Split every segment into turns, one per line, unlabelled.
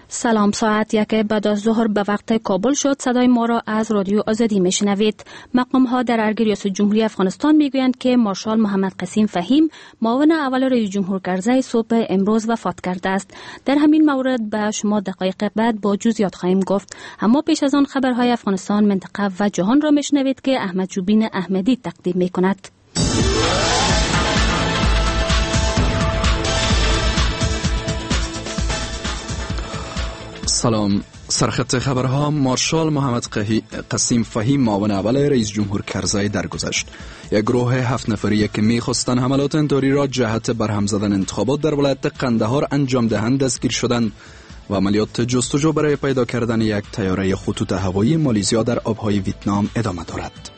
سلام، ساعت 1 بعد از ظهر به وقت کابل شد. صدای ما را از رادیو آزادی میشنوید. مقام ها در ارگ ریاست جمهوری افغانستان میگویند که مارشال محمد قسیم فهیم معاون اول رئیس جمهور کرزی صبح امروز وفات کرده است. در همین مورد به شما دقایق بعد با جزئیات خواهیم گفت. اما پیش از آن خبرهای افغانستان، منطقه و جهان را میشنوید که احمد جوبین احمدی تقدیم میکند.
سلام. سرخط خبرها: مارشال محمد قسیم فهیم معاون اول رئیس جمهور کرزی درگذشت. یک گروه 7 نفری که می‌خواستند حملات انتحاری را جهت برهم زدن انتخابات در ولایت قندهار انجام دهند دستگیر شدند و عملیات جستجو برای پیدا کردن یک طیاره خطوط هوایی مالزیا در آبهای ویتنام ادامه دارد.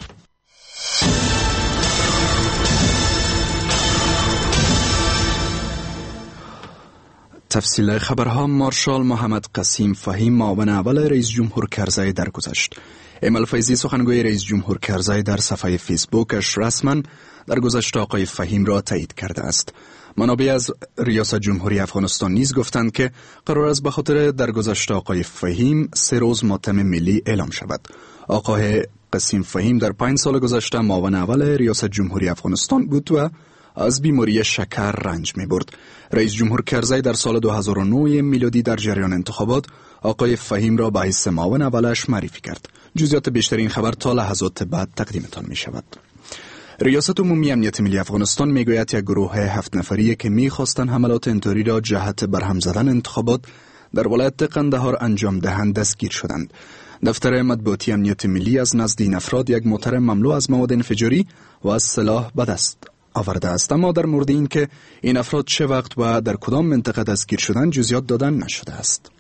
تفصیل خبرها: مارشال محمد قسیم فهیم معاون اول رئیس جمهور کرزی درگذشت. ایمل فیضی سخنگوی رئیس جمهور کرزی در صفحه فیسبوکش رسما درگذشت آقای فهیم را تایید کرده است. منابع از ریاست جمهوری افغانستان نیز گفتند که قرار است به خاطر درگذشت آقای فهیم 3 روز ماتم ملی اعلام شود. آقای قسیم فهیم در 5 سال گذشته معاون اول ریاست جمهوری افغانستان بود و از بیماری شکر رنج می برد. رئیس جمهور کرزی در سال 2009 میلادی در جریان انتخابات آقای فهیم را به حیث معاون اولش معرفی کرد. جزئیات بیشتر این خبر تا لحظات بعد تقدیمتان می شود. ریاست عمومی امنیت ملی افغانستان می گوید یک گروه 7 نفری که می خواستند حملات انتحاری را جهت برهم زدن انتخابات در ولایت قندهار انجام دهند دستگیر شدند. دفتر مطبوعاتی امنیت ملی از نزد این افراد یک موتر مملو از مواد انفجاری و از سلاح به دست آورده است، اما در مورد این که این افراد چه وقت و در کدام منطقه دستگیر شدند جزئیات دادن نشده است.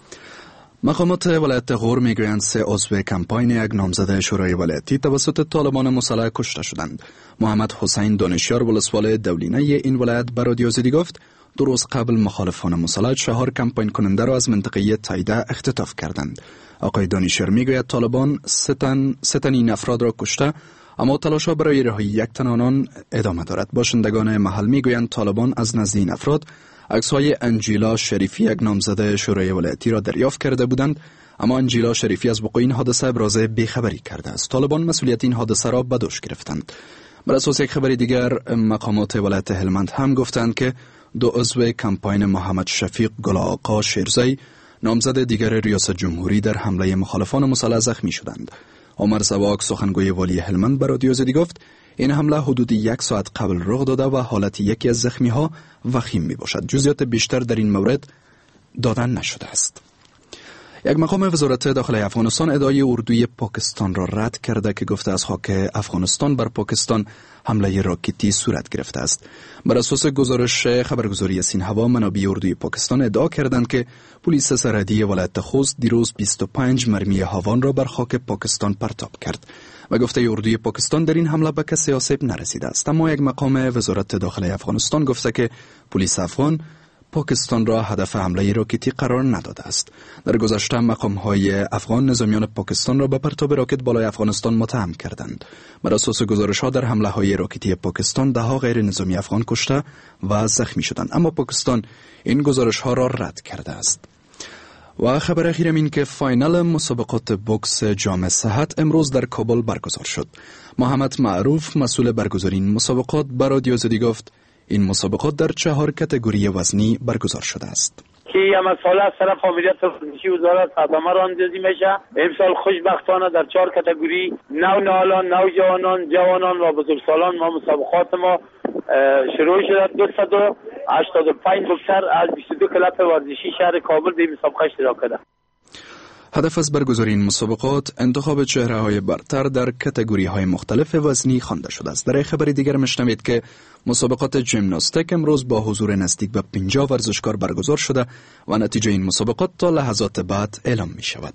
مقامات ولایت غور میگویند 3 عضو کمپاین یک نامزد شورای ولایتی توسط طالبان مسلح کشته شدند. محمد حسین دانشیار ولسوال دولینه این ولایت به رادیو آزادی گفت 2 روز قبل مخالفان مسلح 4 کمپاین کننده را از منطقه تایده اختطاف کردند. آقای دانشیار میگوید طالبان 3 تن این افراد را کشته، اما تلاش‌ها برای رهایی 1 تن آنان ادامه دارد. باشندگان محل میگویند طالبان از نزد این افراد عکس‌های انجیلا شریفی یک نامزد شورای ولایتی را دریافت کرده بودند، اما انجیلا شریفی از وقوع این حادثه ابراز بیخبری کرده است. طالبان مسئولیت این حادثه را به دوش گرفتند. بر اساس یک خبر دیگر، مقامات ولایت هلمند هم گفتند که 2 عضو کمپاین محمد شفیق گل‌آقا شیرزی نامزد دیگر ریاست جمهوری در حمله مخالفان مسلح زخمی شدند. عمر زواک سخنگوی والی هلمند به رادیو آزادی گفت این حمله حدود 1 ساعت قبل رخ داده و حالت یکی از زخمی ها وخیم می باشد. جزئیات بیشتر در این مورد دادن نشده است. یک مقام وزارت داخلی افغانستان ادعای اردوی پاکستان را رد کرده که گفته از خاک افغانستان بر پاکستان حمله راکتی صورت گرفته است. بر اساس گزارش خبرگزاری سینهوا، منابع اردوی پاکستان ادعا کردند که پلیس سرحدی ولایت خوست دیروز 25 مرمی هاوان را بر خاک پاکستان پرتاب کرد و گفته اردوی پاکستان در این حمله به کسی آسیب نرسیده است. اما یک مقام وزارت داخلی افغانستان گفته که پلیس افغان پاکستان را هدف حمله راکتی قرار نداده است. در گذشته مقام‌های افغان نظامیان پاکستان را به پرتاب راکت بالای افغانستان متهم کردند. بر اساس گزارش‌ها در حمله‌های راکتی پاکستان 10 غیر نظامی افغان کشته و زخمی شدند، اما پاکستان این گزارش‌ها را رد کرده است. و خبر اخیرم این که فاینال مسابقات بوکس جام صحت امروز در کابل برگزار شد. محمد معروف مسئول برگزاری این مسابقات به رادیو آزادی گفت این مسابقات در 4 کاتگوری وزنی برگزار شده است.
که یه مسئله از طرف مدیریت ورزشی وزارت خدمات راندازی میشه. امسال خوشبختانه در 4 کاتگوری نونهالان، جوانان و بزرگسالان ما مسابقات ما شروع شده. 285 بوکسر از 22 کلب ورزشی شهر کابل به مسابقه اشتراک کرده.
هدف از برگزاری این مسابقات انتخاب چهره‌های برتر در کاتگوری‌های مختلف وزنی خوانده شده است. در خبری دیگر میشنوید که مسابقات ژیمناستیک امروز با حضور نزدیک به 50 ورزشکار برگزار شده و نتیجه این مسابقات تا لحظات بعد اعلام می شود.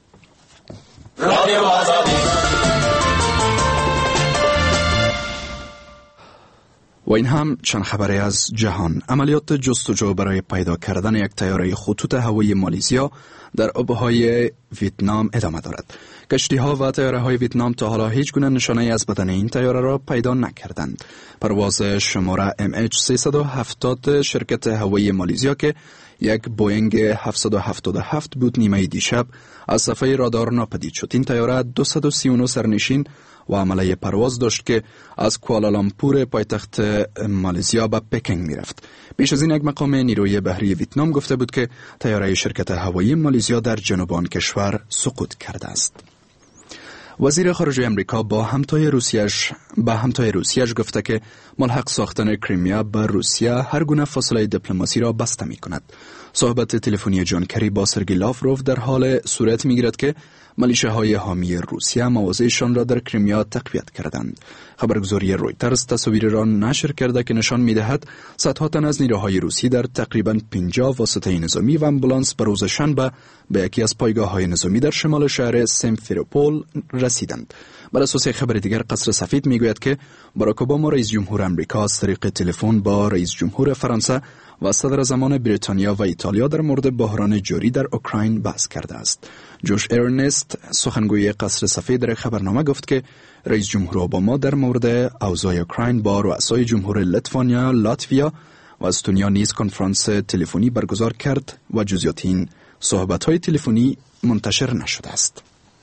و این هم چند خبری از جهان. عملیات جستجو برای پیدا کردن یک طیاره خطوط هوایی مالزیا در آبهای ویتنام ادامه دارد. کشتی‌ها و طیاره‌های ویتنام تا حالا هیچ گونه نشانه‌ای از بدن این طیاره را پیدا نکردند. پرواز شماره MH370 شرکت هوایی مالزیا که یک بوینگ 777 بود نیمه دیشب از صفحه رادار ناپدید شد. این طیاره 239 سرنشین و عمله پرواز داشت که از کوالالامپور پایتخت مالزیا به پکینگ میرفت. پیش از این یک مقام نیروی بحری ویتنام گفته بود که طیاره شرکت هوایی مالزیا در جنوب آن کشور سقوط کرده است. وزیر خارجه امریکا با همتای روسیه‌اش گفته که ملحق ساختن کریمیا به روسیه هر گونه فاصله دیپلماسی را بسته می کند. صحبت تلفنی جان کری با سرگی لاوروف در حال صورت می گیرد که ملیشه‌های حامی روسیه مواضعشان را در کریمیا تقویت کردند. خبرگزاری رویترز تصاویر را نشر کرده که نشان می دهد صدها تن از نیروهای روسی در تقریباً 50 واسطه نظامی و آمبولانس به روز شنبه به یکی از پایگاه‌های نظامی در شمال شهر سیمفروپول رسیدند. بر اساس خبر دیگر قصر سفید میگوید که باراک اوباما رئیس جمهور امریکا از طریق تلفن با رئیس جمهور فرانسه و صدراعظمان بریتانیا و ایتالیا در مورد بحران جاری در اوکراین بحث کرده است. جوش ارنست سخنگوی قصر سفید در خبرنامه گفت که رئیس جمهور اوباما در مورد اوضاع اوکراین با رؤسای جمهور لیتوانیا، لاتویا و استونیا نیز کنفرانس تلفنی برگزار کرد و جزئیات این صحبت‌های تلفنی منتشر نشده است.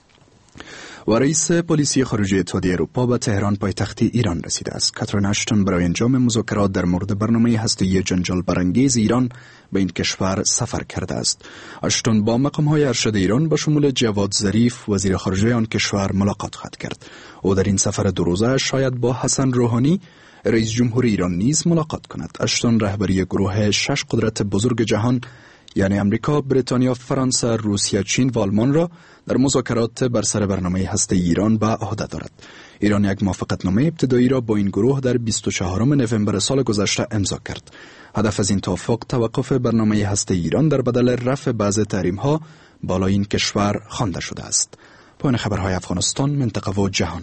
و رئیس پلیسی خارجه اتحادیه اروپا به تهران پایتخت ایران رسیده است. کاترین اشتون برای انجام مذاکرات در مورد برنامه هسته‌ای جنجال برانگیز ایران به این کشور سفر کرده است. اشتون با مقام‌های ارشد ایران به شمول جواد ظریف وزیر خارجه آن کشور ملاقات خواهد کرد. او در این سفر 2 روزه شاید با حسن روحانی رئیس جمهور ایران نیز ملاقات کند. اشتون رهبری گروه 6 قدرت بزرگ جهان یعنی امریکا، بریتانیا، فرانسه، روسیه، چین و آلمان را در مذاکرات بر سر برنامه هسته ایران به عهده دارد. ایران یک موافقتنامه ابتدایی را با این گروه در 24 نوامبر سال گذشته امضا کرد. هدف از این توافق توقف برنامه هسته ایران در بدل رفع بعض تحریم‌ها بالای این کشور خوانده شده است. پایان خبرهای افغانستان، منطقه و جهان.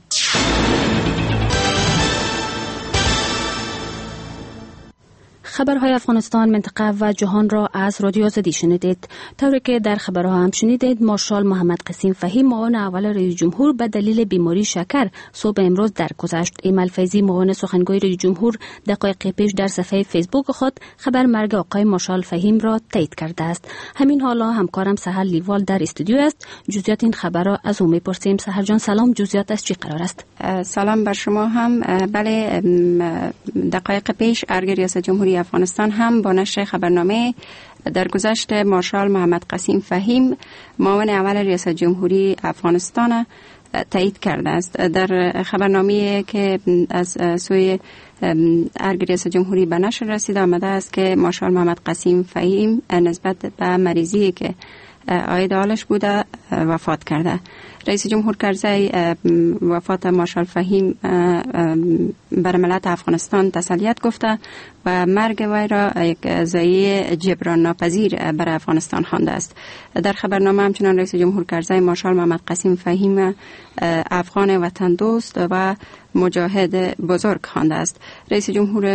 خبرهای افغانستان، منطقه و جهان را از رادیو آزادی شنیدید. طوری که در خبرها هم شنیدید، مارشال محمد قسیم فهیم معاون اول رئیس جمهور به دلیل بیماری شکر صبح امروز درگذشت. ایمل فیضی معاون سخنگوی رئیس جمهور دقایق پیش در صفحه فیسبوک خود خبر مرگ آقای مارشال فهیم را تایید کرده است. همین حالا همکارم سحر لیوال در استودیو است. جزئیات این خبر را از او میپرسیم. سحر جان سلام، جزئیات از چی قرار است؟
سلام بر شما هم. بله، دقایق پیش ارگ ریاست جمهوری افغانستان هم با نشر خبرنامه درگذشت مارشال محمد قسیم فهیم معاون اول ریاست جمهوری افغانستان تایید کرده است. در خبرنامه که از سوی ارگ ریاست جمهوری به نشر رسیده آمده است که مارشال محمد قسیم فهیم نسبت به مریضی که عاید حالش بوده وفات کرده. رئیس جمهور کرزی وفات مارشال فهیم بر ملت افغانستان تسلیت گفته و مرگ وی را یک ضایعه جبران ناپذیر بر افغانستان خوانده است. در خبرنامه همچنان رئیس جمهور کرزی مارشال محمد قسیم فهیم افغان وطن دوست و مجاهد بزرگ خوانده است. رئیس جمهور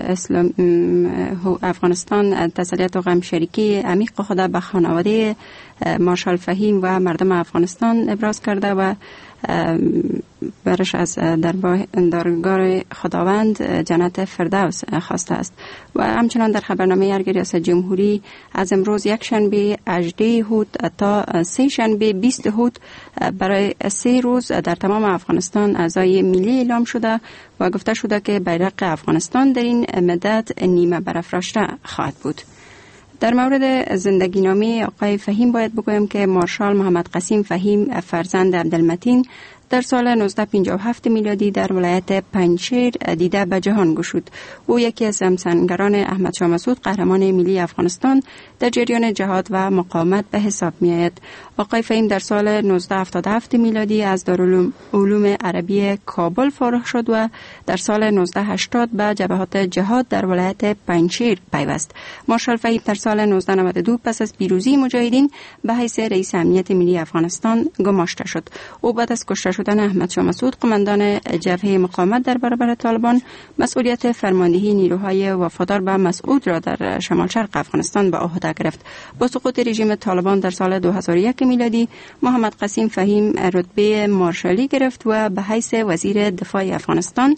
افغانستان تسلیت و غم شریکی عمیق خود به خانواده مارشال فهیم و مردم افغانستان ابراز کرده و برش از درگاه خداوند جنت فردوس خواسته است. و همچنان در خبرنامه ارگ ریاست جمهوری از امروز یک شنبه 18 هوت تا 3 شنبه 20 هوت برای 3 روز در تمام افغانستان اعضای ملی اعلام شده و گفته شده که بیرق افغانستان در این مدت نیمه برافراشته خواهد بود. در مورد زندگی نامه آقای فهیم باید بگویم که مارشال محمد قسیم فهیم فرزند عبدالمتین در سال 1957 میلادی در ولایت پنجشیر دیده به جهان گشود. او یکی از همسنگران احمد شاه مسعود قهرمان ملی افغانستان در جریان جهاد و مقاومت به حساب می آید. آقای فهیم در سال 1977 میلادی از دارالعلوم عربی کابل فارغ شد و در سال 1980 به جبهات جهاد در ولایت پنجشیر پیوست. مارشال فهیم در سال 1992 پس از پیروزی مجاهدین به حیث رئیس امنیت ملی افغانستان گماشته شد. او بعد از کشته شدن احمد شاه مسعود قماندان جبهه مقاومت در برابر طالبان مسئولیت فرماندهی نیروهای وفادار به مسعود را در شمال شرق افغانستان به عهده گرفت. با سقوط رژیم طالبان در سال 2001 میلادی محمد قسیم فهیم رتبه مارشالی گرفت و به حیث وزیر دفاع افغانستان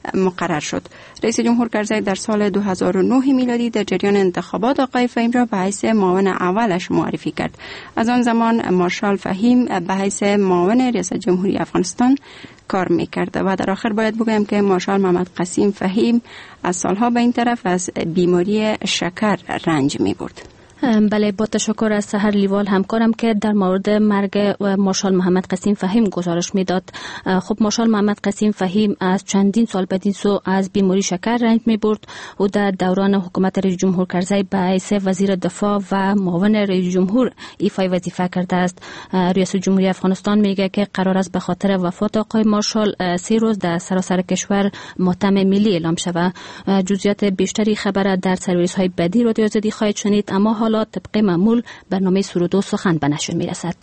مقرر شد. رئیس جمهور کرزی در سال 2009 میلادی در جریان انتخابات آقای فهیم را به حیث معاون اولش معرفی کرد. از آن زمان مارشال فهیم به حیث معاون ریاست جمهوری افغانستان کار میکرد و در آخر باید بگویم که مارشال محمد قسیم فهیم از سالها به این طرف از بیماری شکر رنج میبرد.
بله، با تشکر از سحر لیوال همکارم که در مورد مرگ مارشال محمد قسیم فهیم گزارش میداد. خب مارشال محمد قسیم فهیم از چندین سال بعد از بیماری شکر رنج میبرد و در دوران حکومت رئیس جمهور کرزی به حیث وزیر دفاع و معاون رئیس جمهور ایفای وظیفه کرده است. ریاست جمهوری افغانستان میگه که قرار است به خاطر وفات آقای مارشال 3 روز در سراسر کشور ماتم ملی اعلام شود. جزئیات بیشتری خبر در سرویس های بعدی رادیو آزادی خواهید شنید، اما حالا طبق معمول برنامه سرود و سخن به نشر میرسد.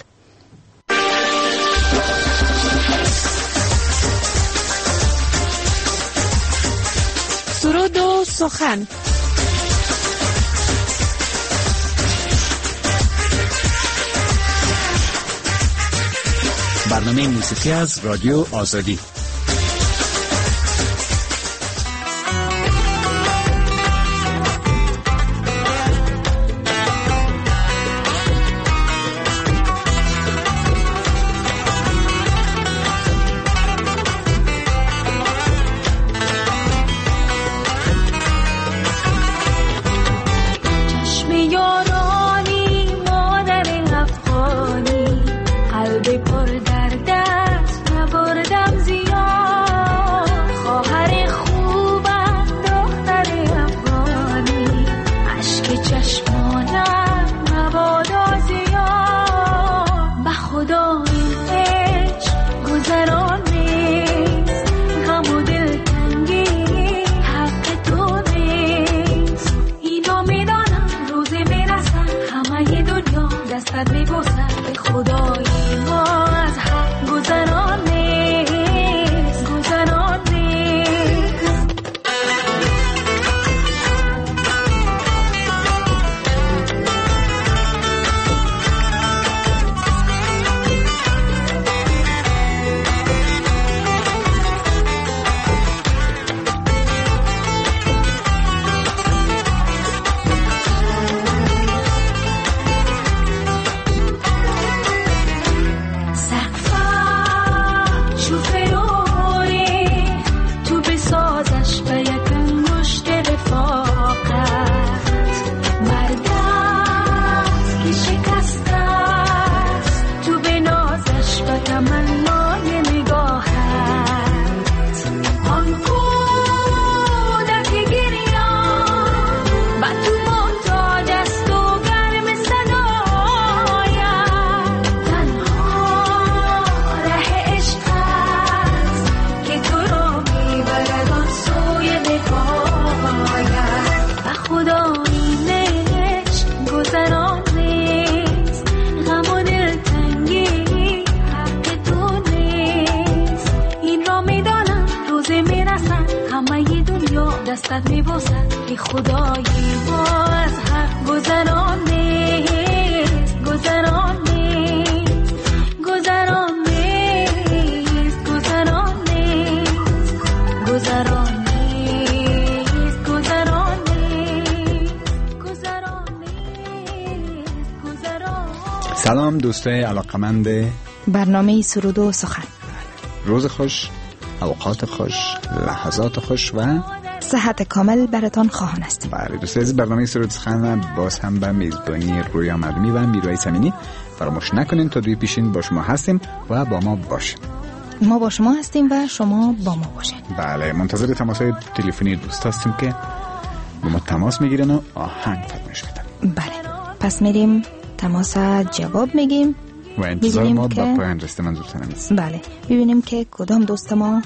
سرود و سخن.
برنامه موسیقی از رادیو آزادی.
دستت میبوسد ای خدای ما از حق گذران نیست گذران نیست گذران نیست گذران نیست گذران نیست گذران نیست گذران نیست گذران.
سلام دوستای علاقمند
برنامه سرود و سخن.
روز خوش، اوقات خوش، لحظات خوش و
صحت کامل براتان خواهان است.
بله دوستان، از برنامه سرود سخن باز هم به میزبانی رویا مردمی و میروی سمینی فراموش نکنین تا دوی پیشین با شما هستیم و با ما باشین.
ما با شما هستیم و شما با ما باشین.
بله، منتظر تماس‌های تلفنی دوست هستیم که با ما تماس میگیرن و آهنگ فرمایش میدن.
بله، پس میریم تماس جواب میگیم
و انتظار ما با پایان رسیده منظورتان است.
بله، ببینیم که کدام دوست ما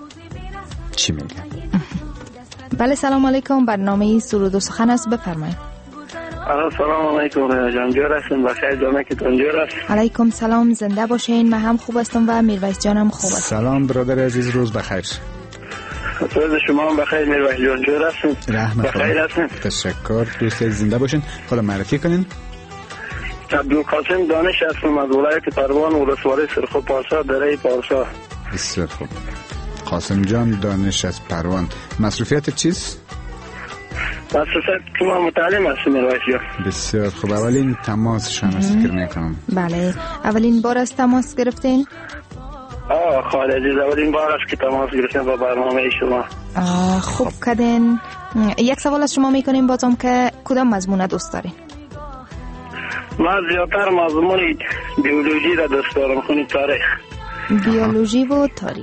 چی میگه.
بله، سلام علیکم، برنامه سرود و سخن است، بفرمایید.
سلام علیکم جانجور هستم، بخیر جامعه که تونجور است.
علیکم سلام، زنده باشین. من هم خوب هستم و میرویس جانم خوب است.
سلام برادر عزیز، روز بخیر.
روز شما هم بخیر میرویس جانجور هستم. بخیر هستم.
تشکر دوست زنده باشین. خدا معرفی کنین.
عبدالقاسم دانش هستم از ولایت پروان، ولسوالی سرخو پارسا، دره پارسا.
بسیار خوب. قاسم جان دانش از پروان. مصروفیت چیست؟
مصروفیت که ما متعلم هستیم میرویس.
بسیار خوب. اولین تماس شما فکر میکنم.
بله، اولین بار از تماس گرفتین؟
خالد عزیز، اولین بار است که تماس گرفتیم با برنامه شما.
خوب کردین. یک سوال از شما میکنیم بازم که کدام مضمون دوست دارین؟
من زیادتر مضمون بیولوژی را دوست دارم، خونی تاریخ.
بیولوژی و تاریخ.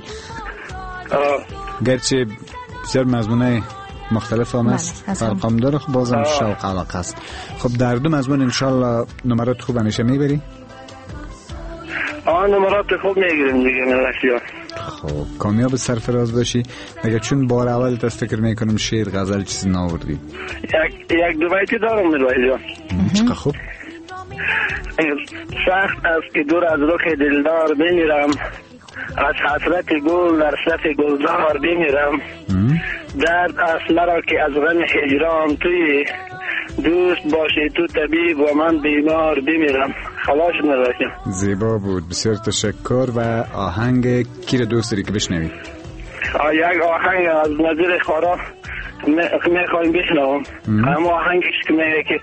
گرچه بسیار مضمونای مختلف هم است، فرقم داره، خب بازم شوق علاقه است. خب در دو مضمون انشالله نمرات خوب همیشه میبری؟
نمرات خوب میگیریم دیگه میرویس.
خب کامیاب سرفراز باشی. اگر چون بار اول تست فکر میکنم شعر غزل چیزی ناوردی.
یک دو بیتی دارم میرویس.
چقدر خوب.
سخت است که دور از رخ دلدار بمیرم، از حسرت گل در صف گلزار بمیرم. درد است مرا که از غم هجران توی دوست باشی تو طبیب و من بیمار بمیرم. خلاص میرویس.
زیبا بود، بسیار تشکر. و آهنگ کی رو دوست داری که بشنوید؟
یک آهنگ از نظیر خارا میخوایم بشنوم. اما آهنگش که میگه که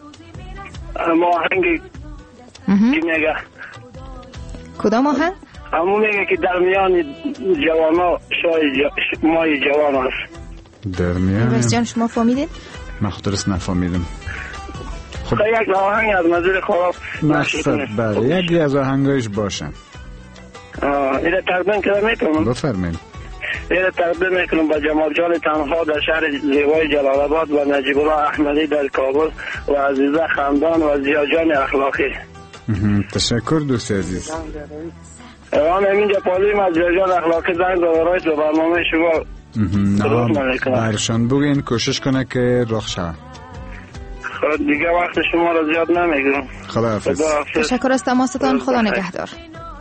کی میگه؟
کدام آهنگ؟
اما میگه که در میان جوانا مای جوان است.
در میان
رئیس جان شما فهمیدین؟
من خود درست نفهمیدم.
خب یک آهنگ از نظیر خراب
مقصد بله یکی از آهنگایش باشم.
اینه تقدیم کنم میتونم؟
بفرمایید.
اینه تقدیم میکنم با جمال جان تنها در شهر زیبای جلال آباد و نجیب الله احمدی در کابل و عزیزه خندان و زیا جان اخلاقی.
تشکر دوست عزیز.
اینجا پالیم از زیا جان اخلاقی زنگ دارایت و برنامه شما
برشان بگین کوشش کنه که رخ شود.
دیگه وقت شما را زیاد نمیگیرم.
خداحافظ.
تشکر از تماستان. خدا نگهدار.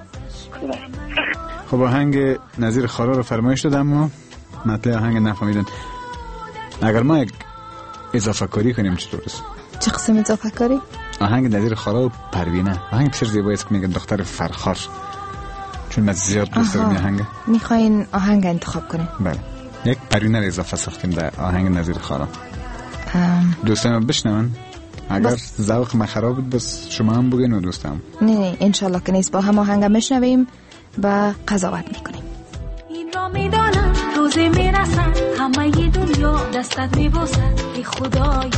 خب آهنگ نظیر خارا رو فرمایش دادم اما مطلع آهنگ نفهمیدن. اگر ما یک اضافه کاری کنیم چطور است؟
چه قسم اضافه کاری؟
آهنگ نظیر خارا و پروینه. آهنگ بسیار زیبایی است که میگن دختر فرخار، چون من زیاد دوست دارم این آهنگ.
میخواین آهنگ انتخاب کنین؟
بله، یک پروینه رو اضافه ساختیم در آهنگ نظیر خارا. دوستان بشنون. اگر ذوق من خراب بود بس شما هم بگین و دوستم.
نه انشالله که نیست، با هم آهنگ میشنویم و قضاوت میکنیم.
این را میدانم روزی میرسن همه ی دنیا دستت میبوسن ای خدایی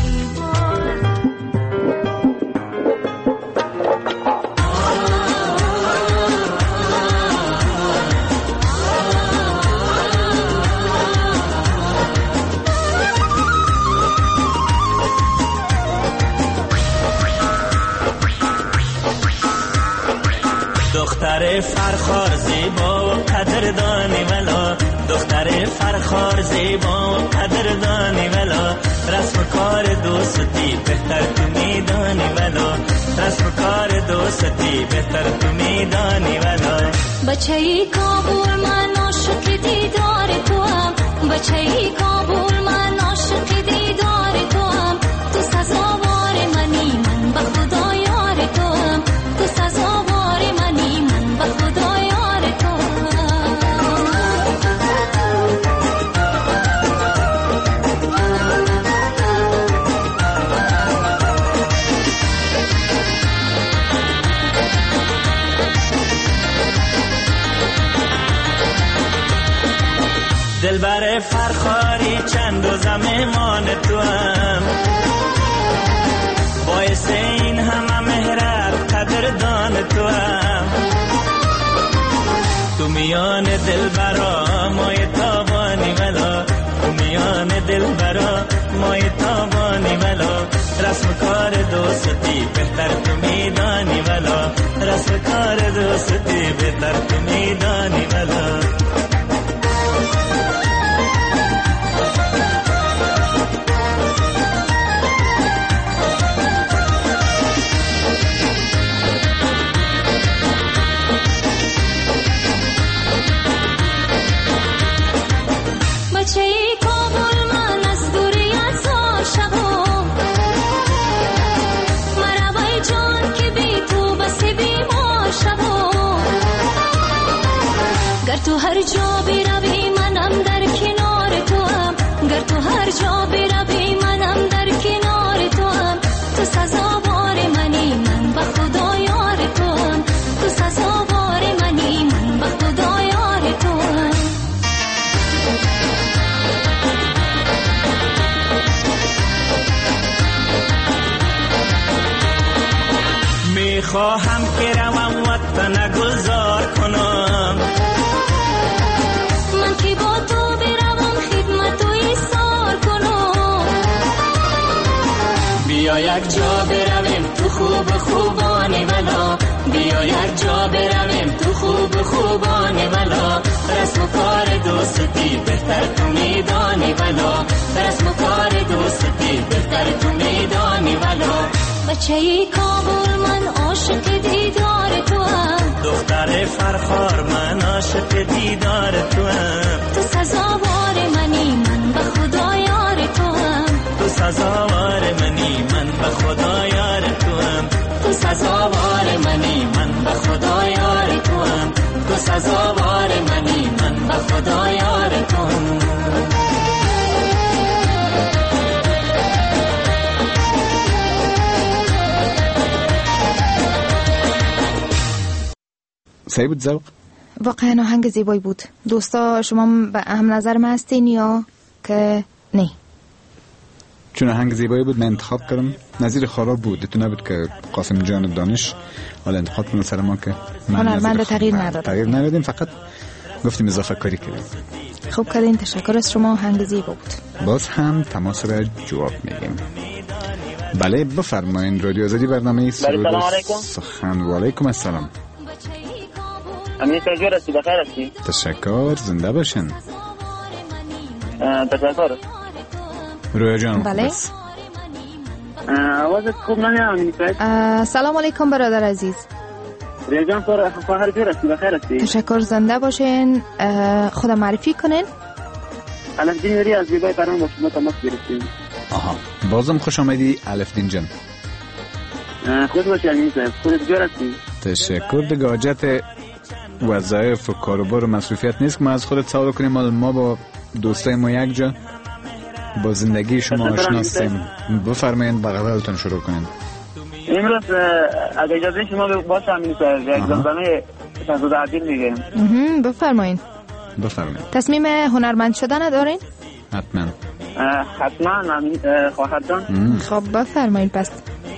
دختر فرخار زیبا و قدردانی ولا، دختر فرخار زیبا و قدردانی ولا، رسم کار دوستی بهتر تو میدانی ولا، رسم کار دوستی بهتر تو میدانی ولا.
بچه‌ی کابل من عاشق دیدار تو هم، بچه‌ی کابل من عاشق دیدار تو هم، تو سزاوار منی من به خدا یار تو هم، تو سزاوار منی من به خدا یار تو هم.
دلبر فرخاری چند و زمان تو هم، باعث این همه مهرت قدردان تو هم، تو میان دلبرا مای تابانی ولا، تو میان دلبرا مای تابانی ولا، رسم کار دوستی بهتر تو میدانی ولا، رسم کار دوستی بهتر تو میدانی ولا.
بچه‌ی کابل من از دوری ازار شبا، مرا جان که بی تو بس بیمار شبا، گر تو هر جا بروی منم در کنار تو هم، گر تو هر جا بروی منم در کنار تو هم. تو سزاوار منی، من به خدا یار تو هم. تو سزاوار منی، من به خدا یار تو هم.
میخواهم که روم وطن گذار کنم،
من که با تو بروم خدمت و ایثار کنم.
بیا یک جا برویم تو خوب خوبانی ولا، بیا یک جا برویم تو خوب خوبانی ولا. رسم و کار دوستی بهتر تو میدانی ولا، رسم و کار دوستی بهتر تو میدانی ولا.
بچه ای کابل من عاشق دیدار تو هم،
دختر فرخار من عاشق دیدار تو هم.
تو سزاوار منی، من به خدا یار تو هم.
تو سزاوار منی، من به خدا یار تو هم. تو سزاوار منی، من به خدا یار تو هم. تو سزاوار منی، من به خدا یار تو هم.
صحیح بود ذوق؟
واقعا آهنگ زیبایی بود. دوستا شما به هم نظر من هستین یا که نه؟
چون آهنگ زیبایی بود من انتخاب کردم. نظیر خراب بود، تو نبود که قاسم جان دانش حالا انتخاب کنه سر ما که
هنرمند تغییر ندادم.
تغییر ندادیم، فقط گفتیم اضافه کاری کردیم.
خوب کردین، تشکر از شما. آهنگ زیبا بود.
باز هم تماس را جواب میگیم. بله بفرمایید. رادیو آزادی برنامه سرود سخن. و علیکم السلام.
امین سرجور هستی؟ بخیر هستی؟
تشکر، زنده باشین.
تشکر.
رویا جان.
بله.
آوازت خوب نمیاد.
سلام علیکم برادر عزیز.
رویا جان خواهر جور هستی؟ بخیر هستی؟
تشکر، زنده باشین. خدا معرفی کنین.
الفدین یوری از بیبای پران با شما تماس گرفتیم.
آها، بازم خوش آمدی الفدین جان.
خود باشی امین صاحب، خودت جور هستی؟
تشکر. دیگه حاجت وظایف و کاروبار و مصروفیت نیست که ما از خودت سوال کنیم. ما با دوستای ما یک جا با زندگی شما آشنا هستیم. بفرمایید با قولتون شروع کنید.
امروز اگه اجازه شما باشه امین صاحب یک زمزمه شهزاده عادل میگم.
بفرمایید. تصمیم هنرمند شدن دارین؟
حتما
امین خواهر جان.
خب بفرمایید. پس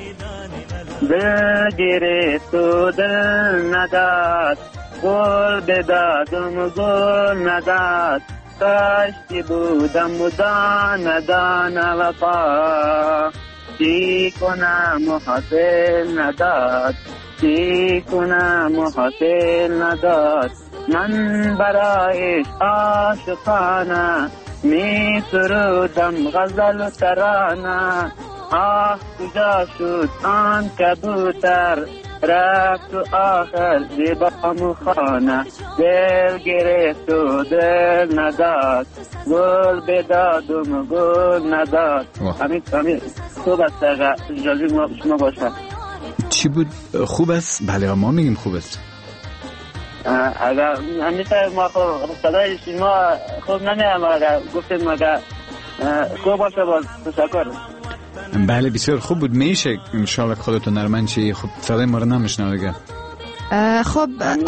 دل گرفت و دل نداد، گل بدادم گل نداد، کاشتی بودم و دان وفا، چی کنم و حاصل نداد، چی کنم و حاصل نداد. من برایش عاشقانه می سرودم غزل و ترانه. آه کجا شد آن کبوتر، رفت و آخر زیبام خانه. دل گرفت و دل نداد، گل بدادم و گل نداد. همین خوب است اگر اجازه شما باشد.
چی بود؟ خوب است؟ بله ما میگیم خوب است.
اگر همیشه ما صدای شما خوب نمیم، اگر گفتیم اگر خوب باشه باز تشکر.
بله بسیار خوب بود. میشه انشالله خودتون نرمن چی؟ خب صدای ما رو نمیشنم دیگه.
خب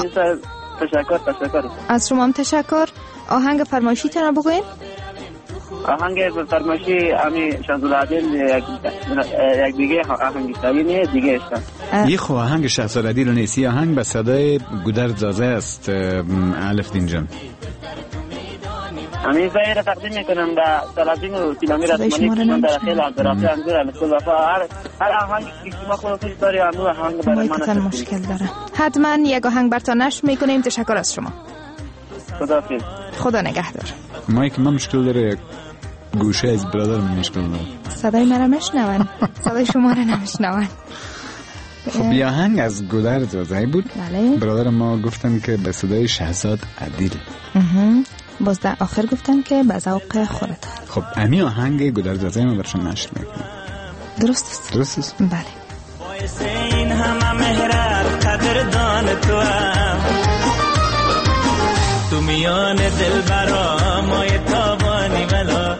تشکر
از شما هم تشکر. آهنگ فرمایشی تنها بگوین؟
آهنگ فرمایشی امی شهزاده عادل یک دیگه آهنگ سوینه دیگه اشتن.
یه خو آهنگ شهزاده عادل نیست، یه آهنگ به صدای گودرد زازه است. الفدین جان
همین زایر تقدیم میکنم به سلاطین و کلامی رسمانی که در خیلی عبدالرافی انجور الکل وفا. هر آهنگ که شما خودش داری انو آهنگ برای من
مشکل داره. حتما یک آهنگ برتا نشر میکنیم. تشکر از شما. خدا نگهدار.
مایک من مشکل داره، گوشه از برادر من مشکل داره.
صدای مرا میشنون، صدای شما را نمیشنون.
خب یه آهنگ از گودرد زازه بود.
بله.
برادر ما گفتن که به صدای شهزاده عادل.
باز در آخر گفتن که به ذوق خودت.
خب امی آهنگ گودرد زازه ما برشون نشر میکنم.
درست است؟ بله.
باعث این همه مهرت قدردان تو هم، تو میان دل برا مای تابانی ولا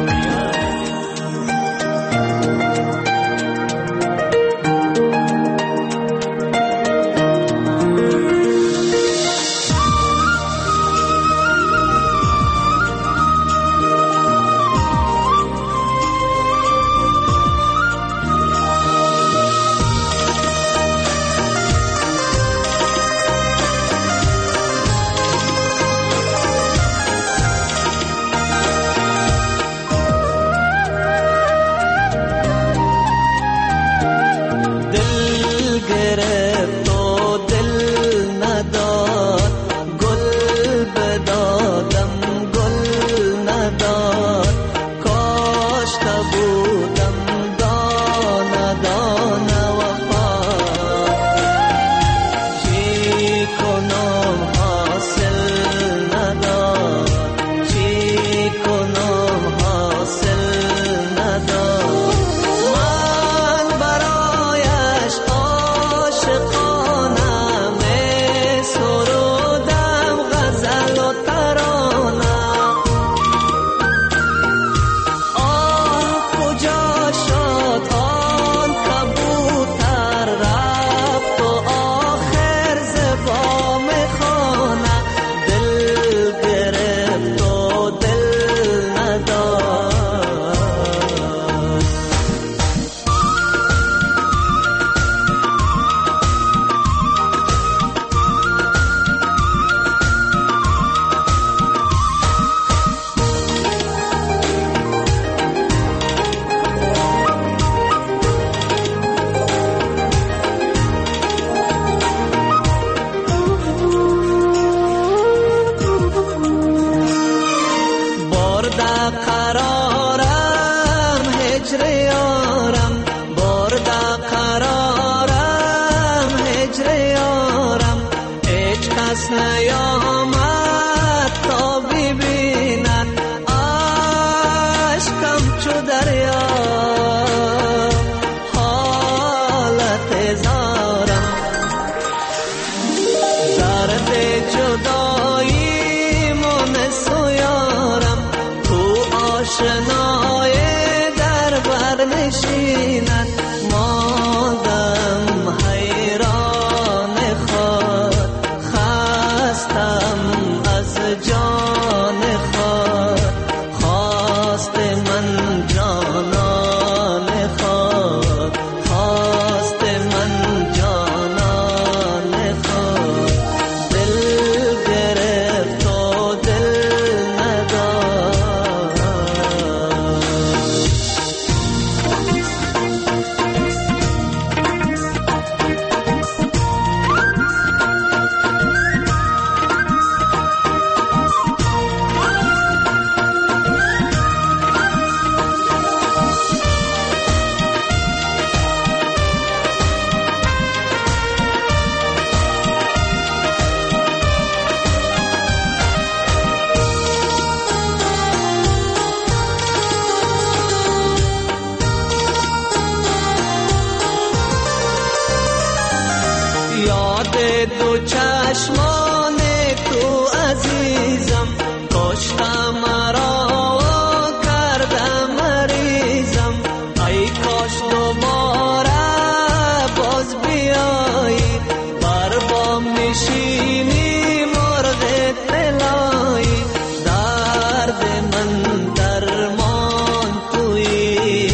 دو چشمان تو عزیزم کاشته مرا کرده مریضم ای کاش دوباره باز بیایی بر بام نشینی مرغ طلایی درد من درمان تویی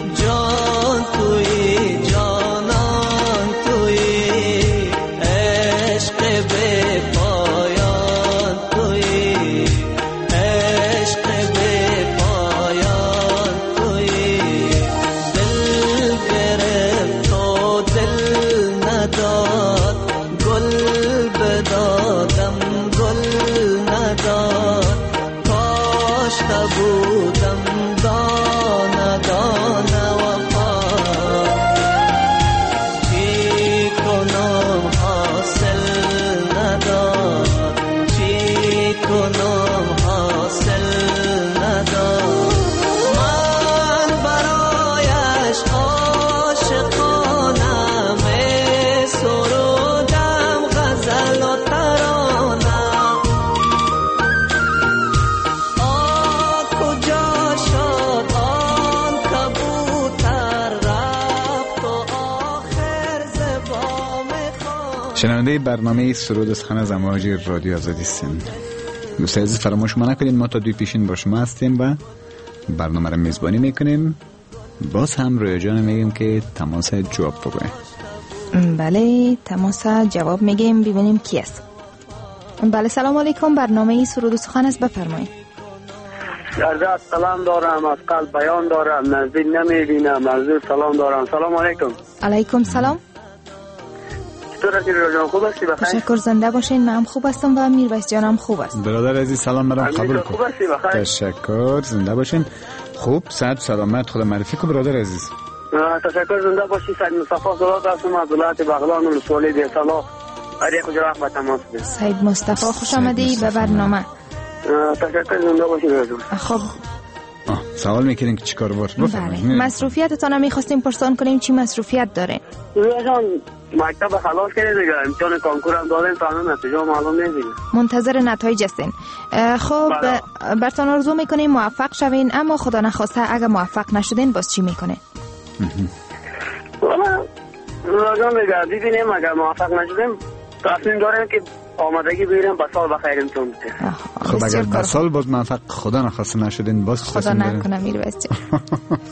جان تویی جانان تویی عشق به
شنونده برنامه سرود سخن از امواج رادیو آزادی هستین. دوستان عزیز فراموش نکنید ما تا 2 پیشین با شما هستیم و برنامه را میزبانی میکنیم. باز هم روی جان میگیم که تماس جواب بگویم.
بله تماس جواب میگیم ببینیم کی است. بله سلام علیکم، برنامه سرود سخن است، بفرمایید.
عرض سلام دارم، از قلب بیان دارم، نزدیک نمیبینم، عرض سلام دارم. سلام علیکم.
علیکم سلام.
چطور هستی رجان، خوب هستی؟ بخیر.
تشکر، زنده باشین. من هم خوب هستم و میرویس جانم خوب است.
برادر عزیز سلام مرا قبول کن.
خوب هستی؟ بخیر.
تشکر، زنده باشین. خوب، صحت سلامت، خدا معرفی کو برادر عزیز.
تشکر، زنده باشی. سید مصطفی زلات هستم از ولایت بغلان و رسولی دیسالا. هر کجا وقت به تماس بید.
سید مصطفی خوش آمدی به برنامه.
تشکر، زنده باشی رجان.
خب
سوال میکنین که چیکار بود؟
بله. مصروفیتتان هم میخواستیم پرسان کنیم چی مصروفیت داره؟
رجان مکتب خلاص کرده دیگه، امتحان کنکور هم دادیم، تا نتیجه معلوم نیست دیگه. منتظر
نتایج هستین. خب براتون آرزو میکنیم موفق شوین، اما خدا نخواسته اگه موفق نشدین باز چی میکنه؟
والا رجان دیگه ببینیم اگر موفق نشدیم تصمیم داریم که آمادگی بگیریم با سال بخیر امتحان بده.
خب اگر با سال باز موفق خدا نخواسته نشدین باز
خدا نکنه میرویس جان.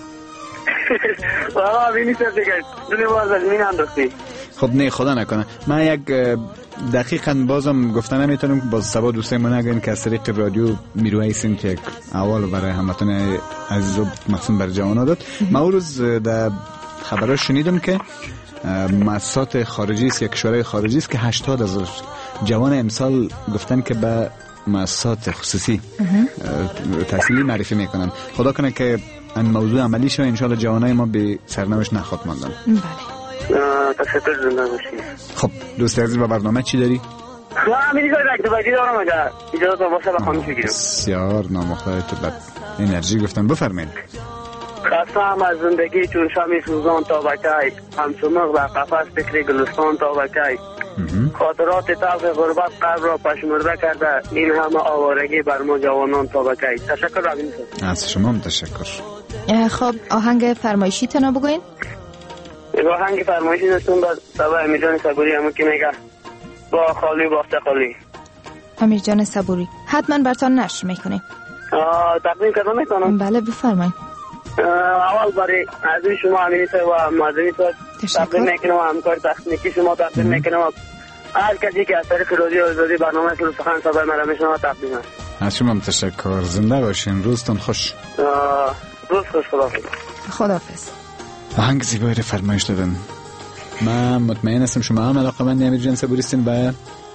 والا ببینید دیگه دنیا باز از مین انداختی.
خب نه خدا نکنه. من یک دقیقاً بازم گفتن نمیتونم باز سبا دوستای من اگر که از طریق رادیو میرویسین که اول برای همتون عزیز و مخصوص بر جوان‌ها داد. من اون روز در خبرها شنیدم که مؤسسات خارجی است، یک کشورهای خارجی است که 80,000 جوان امسال گفتن که به مؤسسات خصوصی تحصیلی معرفی میکنن. خدا کنه که این موضوع عملی شه و انشالله جوانای ما به سرنوشت نخواد ماندن.
بله.
تشکر، زنده باشی.
خب دوست عزیز با برنامه چی داری؟
من میگم اکتیویتی دارم اگر اجازه باشه بخوام بگیرم.
بسیار نامختار تو بعد انرژی گفتن، بفرمایید.
خستم از زندگی چون شمی سوزان تا بکی، همچمق در قفس فکر گلستان تا بکی، خاطرات تلخ غربت قلب را پشمرده کرده، این همه آوارگی بر ما جوانان تا بکی. تشکر رابین صاحب.
از شما هم تشکر.
خب آهنگ فرمایشی تنو بگوین؟
آهنگ فرمایشی دستون با سبا امیرجان صبوری همون که میگه با خالی بافته خالی.
امیرجان صبوری حتما براتون نشر میکنیم.
تقدیم کردم میکنم؟
بله بفرمایید.
اول برای عزیز شما امینی صاحب و معزمی صاحب تقدیم میکنم و همکار تکنیکی شما تقدیم میکنم و هر کسی که از طریق رادیو آزادی برنامه سرود سخن صدای مرا میشنوه تقدیم است.
از شما هم تشکر، زنده باشین، روزتون خوش.
روز خوش، خداحافظ.
خداحافظ.
آهنگ زیبایی رو فرمایش دادن. من مطمئن هستم شما هم علاقه‌مند امیرجان صبوری هستین و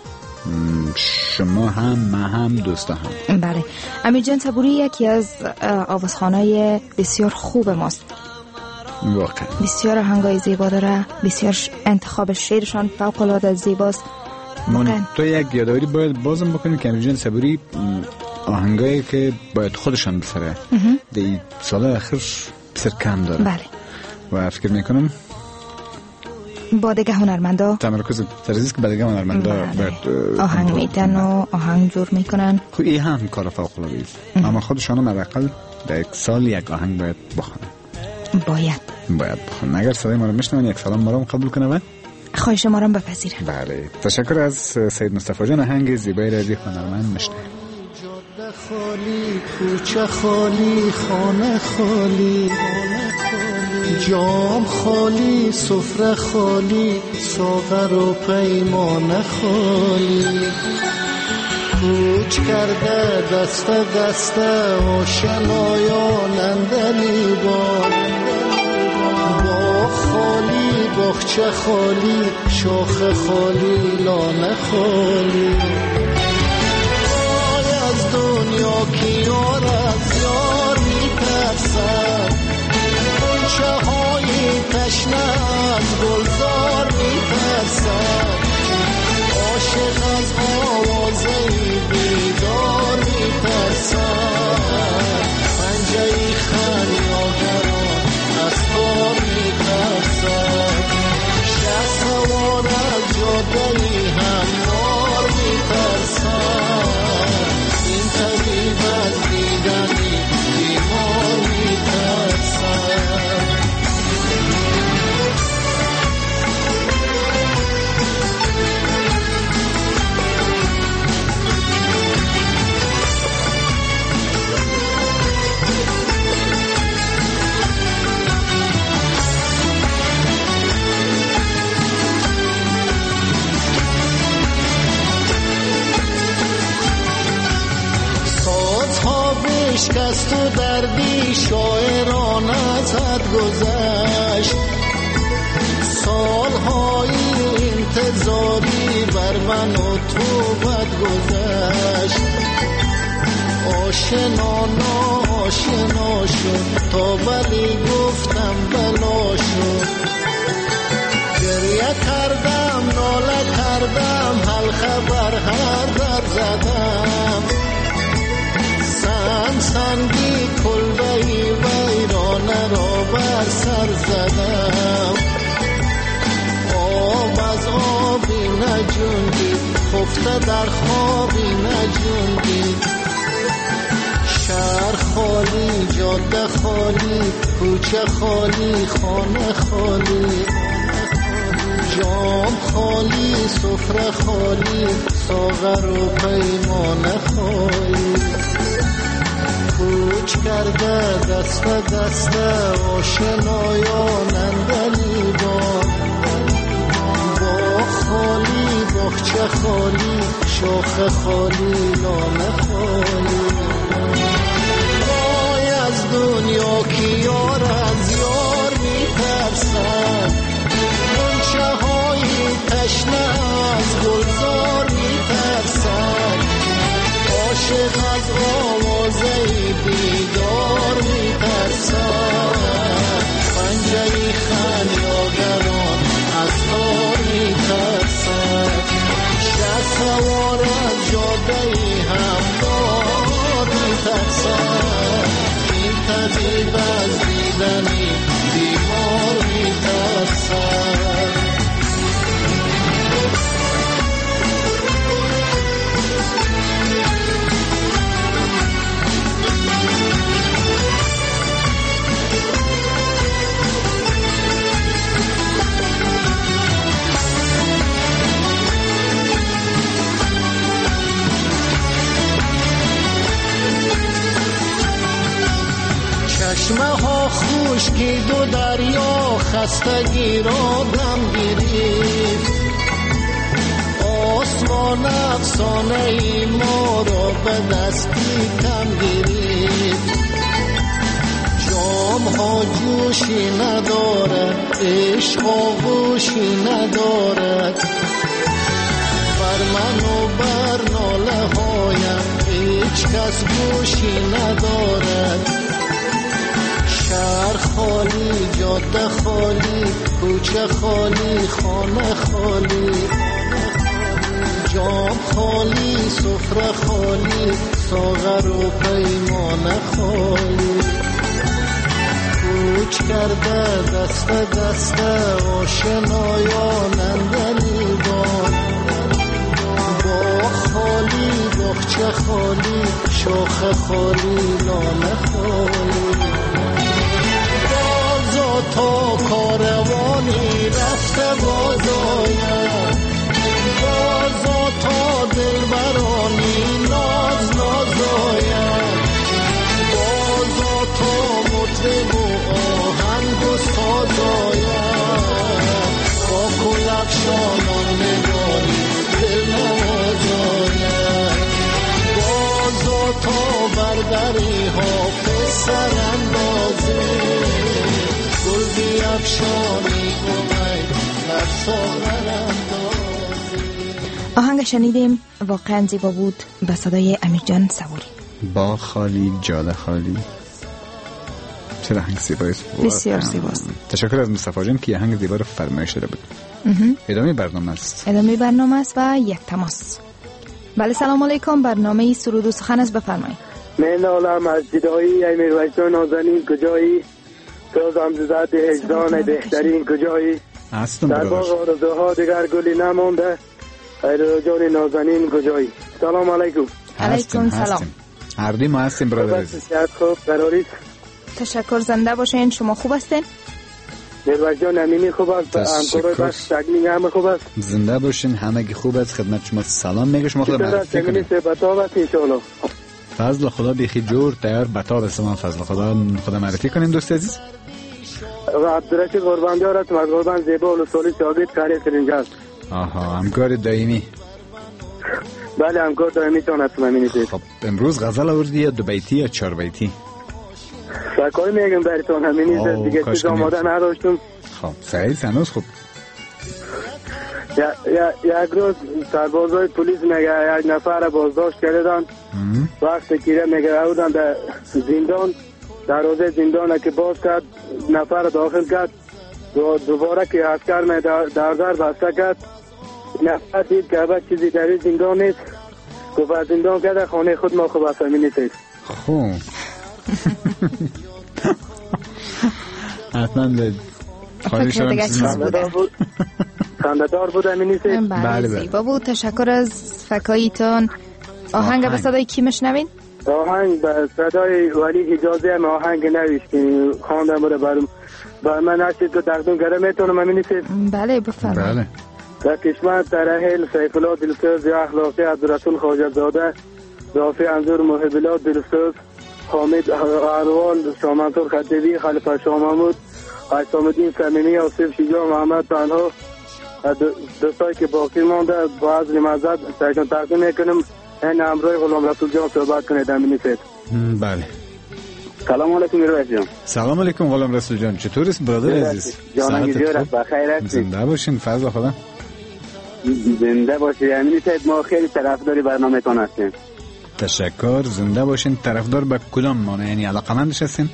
شما هم من هم دوستا هم.
بله امیرجان صبوری یکی از آوازخوانای بسیار خوب ماست.
واقعا
بسیار آهنگای زیبا داره، بسیار انتخاب شعرشان فوق العاده زیباست.
من تو یک یادآوری باید بازم بکنیم که امیرجان صبوری آهنگایی که باید خودشان بسره دی سال اخیر بسیار کم داره.
بله
و فکر میکنم
با دیگه هنرمندا
تمرکز ترزیست که با دیگه هنرمندا
آهنگ میدن و آهنگ جور میکنن.
خب این هم کار فوق العاده است، اما خودشان هم حداقل در یک سال یک آهنگ باید بخونن. باید بخونن. اگر صدای ما رو میشنون یک سلام ما رو قبول کنه و
خواهش ما رو بپذیرن.
بله تشکر از سید مصطفی جان. آهنگ زیبایی را از هنرمند میشنویم.
جاده خالی، کوچه خالی، خانه خالی، جام خالی، سفره خالی، ساغر و پیمانه خالی، کوچ کرده دست دست آشنایان اندلی باغ خالی، باغچه خالی، شاخ خالی، لانه خالی. آی از دنیا کی یار از یار میترسد، گلچه های تشنه از گلزار میترسد، عاشق از آوازه بیدار میترسد، پنجه خریادران از کار میترسد، شه سوار از جاده هموار میترسد، این طبیب از دیدنی بیمار میترسد. عشق از تو دردی شاعران از حد گذشت سالهای انتظاری بر من و تو بد گذشت آشنا ناآشنا شد تا ولی گفتم بلا شد گریه کردم ناله کردم حل خبر هر در زدم سنگی کلبهی ویرانه را بر سر زدم آب از آبی نجوندید خفته در خوابی نجوندید شهر خالی جاده خالی کوچه خالی خانه خالی جام خالی سفره خالی ساغر و پیمانه خالی کوچ کرده دست دست آشنایان اندلیبان باغ خالی باغچه خالی شاخه خالی لانه خالی وای از دنیا که یار از یار میترسد منچه های تشنه از گلزار میترسد عاشق از آوازه بیدار میترسد پنجه خمیازگران از تار میترسد شه سوار از جاده همدار میترسد این طبیب از دیدنی بیمار میترسد چشمه ها خشکی دو دریا خستگی را دم گرفت آسمان افسانه ای ما را به دستی کم گرفت جام ها جوشی ندارد عشق آغوشی ندارد بر من و بر ناله هایم هیچ کس گوشی ندارد شهر خالی جاده خالی کوچه خالی خانه خالی جام خالی سفره خالی ساغر و پیمانه خالی کوچ کرده دست دست آشنایان اندلیبان باغ خالی باغچه خالی شاخه خالی لانه خالی تا کاروانی رفته بازاید بازا تا دلبرانی ناز نازاید بازا تا مطرب و آهنگ و سازاید با کلفشانان نگاری دل نوازاید بازا تا بردری حافظ سراندازه
آهنگ شنیدیم واقعا زیبا بود به صدای امیرجان صبوری.
با خالی جاده خالی چه آهنگ زیبایی
بسیار زیباست.
تشکر از مصطفی جان که آهنگ زیبا رو فرمایش داده بود. ادامه برنامه است
و یک تماس. بله سلام علیکم. برنامه سرود و سخن است بفرمایید.
من نالم از جدایی امیر وجدان نازنین کجایی سازم زده هجران بهترین کجایی در باغ آرزوها دیگر گلی نمانده ایرو جان نازنین کجایی. سلام علیکم.
علیکم سلام.
هر دی ما هستیم برادر عزیز.
خوب قراریست.
تشکر. زنده باشین. شما خوب هستین؟
مروت جان امینی خوب است. همکارای بخش تکنیک همه خوب است.
زنده باشین. همگی خوب است. خدمت شما سلام میگه. شما خدا معرفی کنید.
بتاب است ان شاء الله.
فضل خدا بیخی جور تیار بتاب است. من فضل خدا معرفی کنیم دوست عزیز.
و عبدالرشید قربانجان است. از قربان زیبا و سالی شاگرد کاری کرنجاست.
آها همکار دائمی.
بله همکار دائمی تان هستم همینی سید.
خب امروز غزل آوردی یا دو بیتی یا چهار بیتی؟
سرکاری میگم براتون همینی سید دیگه چیز آماده نداشتم.
خب سعید سنوز خوب
یک روز سربازای پلیس میگه یک نفر بازداشت کردن. وقتی که میگه اودن در زندان دروازه زندان که باز کرد نفر داخل کرد دوباره که عسکر می در بسته کرد نفر دید که اول چیزی در زندان نیست گفت از زندان کرده خانه خود ما خوب اصلا می نیست.
خوب حتما خواهی شما
خنده‌دار بود همین نیست.
بله زیبا بود. تشکر از فکاییتان. آهنگ به صدای کی مشنوین؟
آهنگ به صدای ولی حجازی هم آهنگ نوشتیم خواندم بوده بر من نشید که تقدیم کرده میتونم همین نیست.
بله بفرمایید.
بله.
در کشمت ترحیل سیف الله دلسوز یا اخلاقی عبدالرسول خواجه زاده رافع انظور محب الله دلسوز حامد اروال شامنطور خطیبی خلیفه شاه محمود حسام الدین صمیمی آصف شجاع محمد تنها دوستایی که باقی مانده با عزل مزد سرشان تقدیم میکنم. این همراه غلام رسول جان صحبت کنید همینی سید.
بله.
سلام علیکم میرویس جان.
سلام علیکم غلام رسول جان. چطور است برادر عزیز؟
جانم گیره بخیر هستید؟
زنده باشین فضل خدا.
زنده باشید. همینی سید ما خیلی طرفداری برنامه‌تون هستیم.
تشکر. زنده باشین. طرفدار به کدام مانه یعنی علاقمندش هستین؟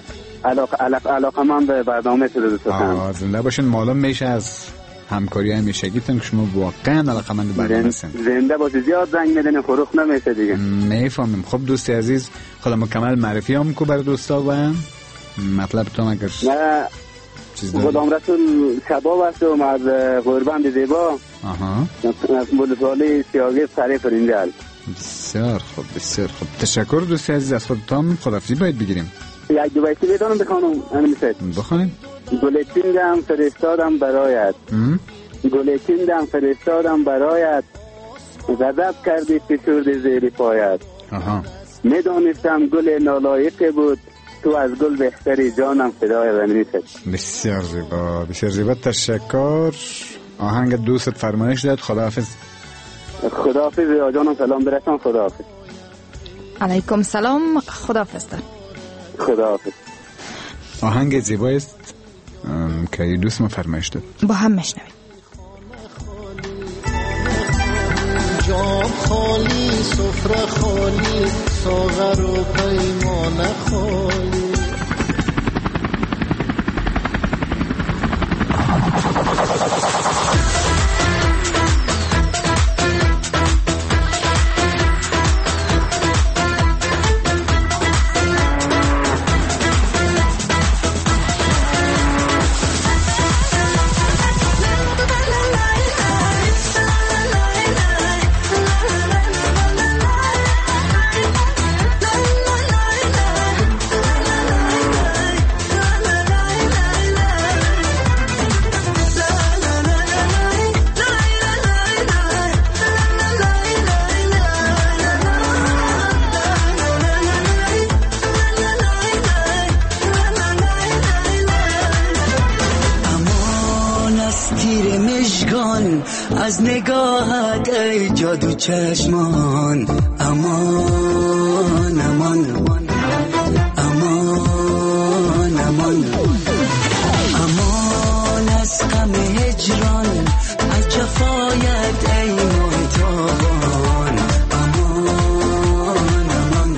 علاقمند به برنامه‌تون دوست دارم.
زنده باشین. معلوم میشه از همکاری همیشگیتون که شما واقعا علاقمند برنامه هستین.
زنده باشید. زیاد زنگ میدن فروخ نمیشه دیگه.
میفهمم. خب دوستی عزیز خدا مکمل معرفی هم کو بر دوستا و مطلب تو اگر
نه غلام رسول شباب هستم از قربان زیبا. از بلوسالی سیاگی سریف رنجال.
بسیار خوب بسیار خوب. تشکر دوستی عزیز. از خودتان خداحافظی باید بگیریم.
یک دو بیتی بدانم بخونم همین سید.
بخونید.
گلچین دم فرستادم برایت گلچین دم فرستادم برایت غضب کردی فشرد زیر پایت میدانستم گل نالایقی بود تو از گل بهتری جانم فدای بنویست.
بسیار زیبا بسیار زیبا. تشکر. آهنگ دوست فرمایش داد. خداحافظ.
خداحافظ یا جانم سلام برسان. خداحافظ.
علیکم سلام. خداحافظ.
خداحافظ.
آهنگ زیبا است که دوست ما فرمایش داد.
با هم میشنویم.
جام خالی سفره خالی ساغر و پیمانه خالی
از نگاهت ای جادو چشمان امان امان امان امان امان از غم هجران از جفایت ای محتابان امان امان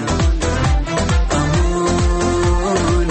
امان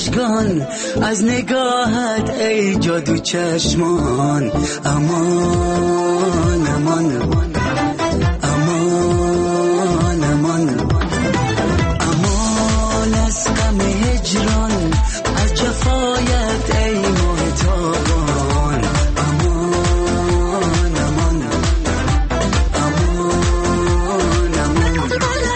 اشکان از نگاهت ای جادو چشمان امان امان امان امان امان از غم هجران از جفایت ای محتابان امان امان امان امان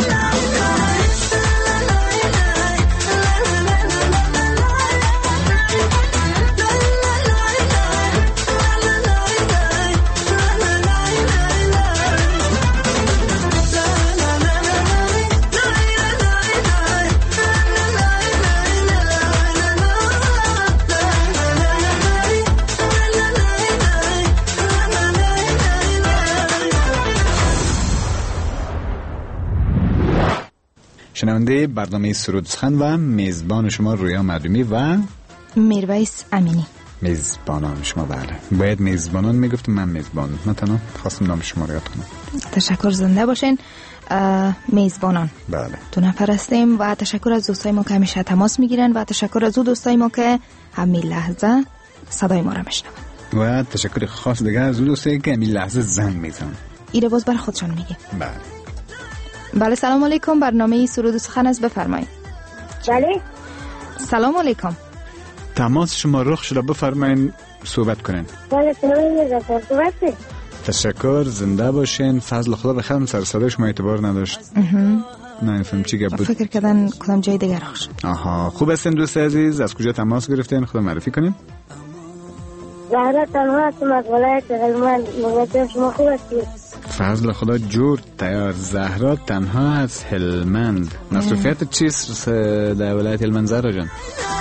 شنونده برنامه سرود سخن و میزبان شما رویا معلومی و
میرویس امینی.
میزبانان شما بله باید میزبانان میگفتم من میزبان من تنها خواستم نام شما رو یاد کنم.
تشکر زنده باشین میزبانان.
بله
دو نفر هستیم و تشکر از دوستای ما که همیشه تماس میگیرن و تشکر از دوستای ما که همین لحظه صدای ما را میشنون
و تشکر خاص دیگه از دوستایی که همین لحظه زنگ میزنن.
ایره باز برای خودشان میگه.
بله
سلام علیکم برنامه سرود و سخن است بفرمایید.
بله
سلام علیکم.
تماس شما رخ شده بفرمایید صحبت کنین.
بله سلام صحبت.
تشکر زنده باشین. فضل خدا بخیر. سر صدای شما اعتبار نداشت. نه فهم چی گپ بود.
فکر کردن کدام جای دیگر رخش.
آها خوب هستین دوست عزیز؟ از کجا تماس گرفتین؟ خدا معرفی کنین.
زهرا تنها هستم از ولایت هلمند. موضوع شما خوب هستید؟
فضل خدا جور تیار. زهرا تنها از هلمند. مصروفیت چیست در ولایت هلمند زهرا جان؟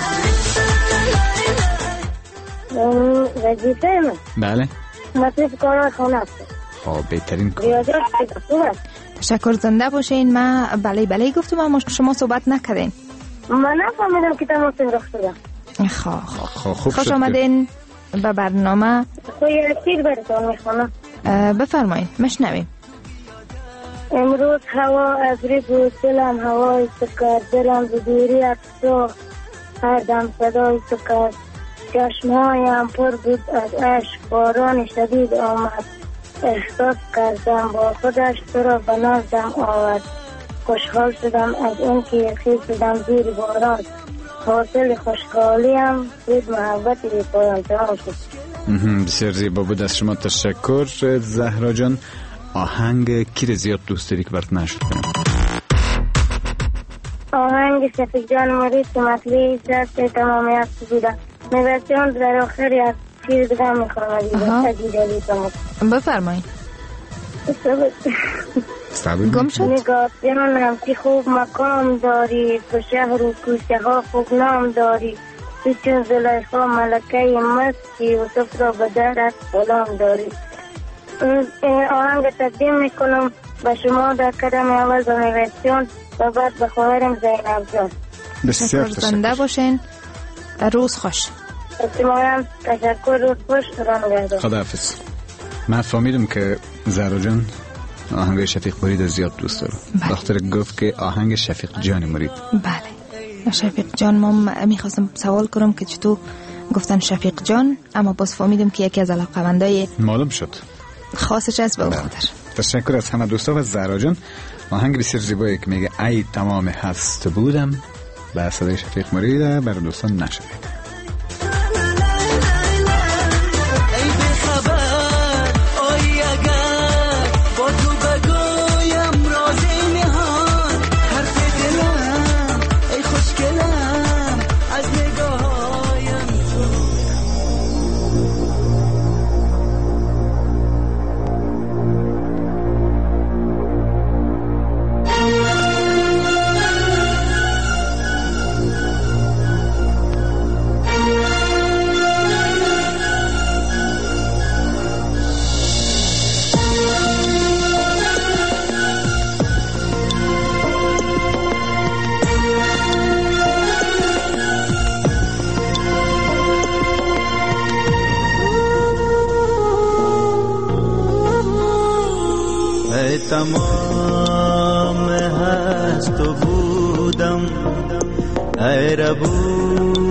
وظیفه من
بله
مصروف کار خانه است.
خب بهترین کار.
ریاضیات
تشکر زنده باشین. ما بله گفتم اما شما صحبت نکردین.
من نفهمیدم که تماس رخ شده.
خوب
خوش آمدین به برنامه.
یه شیر براتون میخوانم.
بفرمایید مشنویم.
امروز هوا ابری بود، دلم هوای سکر، دلم بدوری افسو، هر دم صدای سکر، چشمهایم پر بود از عشق، باران شدید آمد، احساس کردم با خودش تو را به نزدم آورد، خوشحال شدم از اینکه یخی شدم زیر باران، حاصل خوشحالیم بود محبتی بی پایان. تمام شد.
بسیار زیبا بود از شما. تشکر زهرا جان. آهنگ کی زیاد دوست داری که برات نشد کنم؟
آهنگ شفیق جان مرید که مطلعی شد تمامیت بودم. نوشتان در آخری از شیر دیگه میخوام.
بفرمایید.
گم شد.
نگاه جانم که خوب مقام داری، تو شهر و کوچه ها خوب نام داری، تو چون زلیخا ملکه مستی و تو را به درت سلام داری. آهنگ تقدیم میکنم به شما در قدم اول به نوشتان و بعد به خواهرم زینب جان.
بسیار
زنده باشین. روز خوش.
تشکر. روز خوش.
خداحافظ. من فهمیدم که زهرا جان آهنگ شفیق مرید زیاد دوست داره. دختر گفت که آهنگ شفیق جان مرید.
بله شفیق جان. ما میخواستم سوال کنم که چطور گفتن شفیق جان، اما باز فهمیدم که یکی از علاقه‌مندای
معلوم شد
خاصش است به او خاطر.
تشکر از همه دوستا و زهرا جان. آهنگ بسیار زیبایی که میگه ای تمام هست بودم به صدای شفیق مرید برای دوستان نشنید.
تمام هست و بودم ای ربو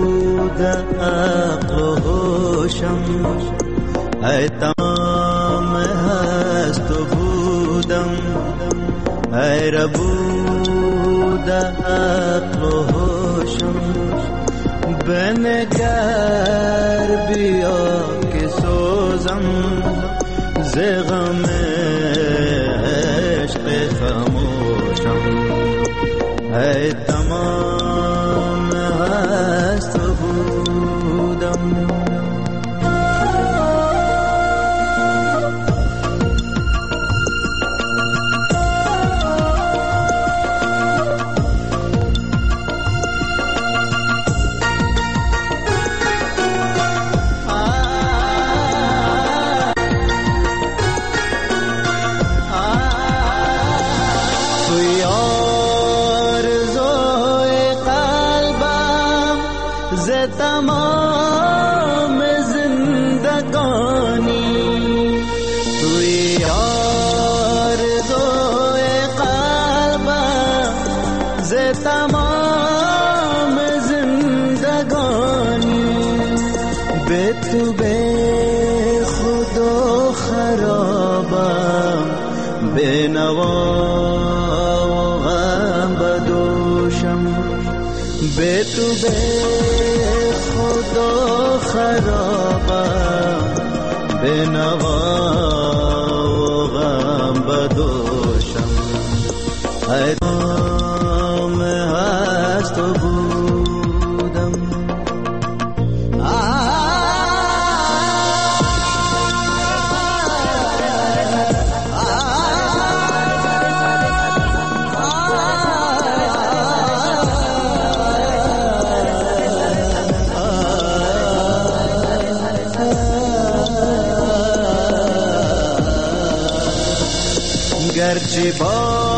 عقل و هوشم ای تمام هست و بودم ای ربود عقل و هوشم بنگر بیا که سوزم ز غم عشق خاموشم ای تمام هست و بودم تمام زندگانی توی آرزوی قلبم ز تمام زندگانی به تو به خود و خرابم به نوا و غم بدوشم به تو به خود و خرابم به نوا و غم بدوشم ای تمام هست و بودم گرچه با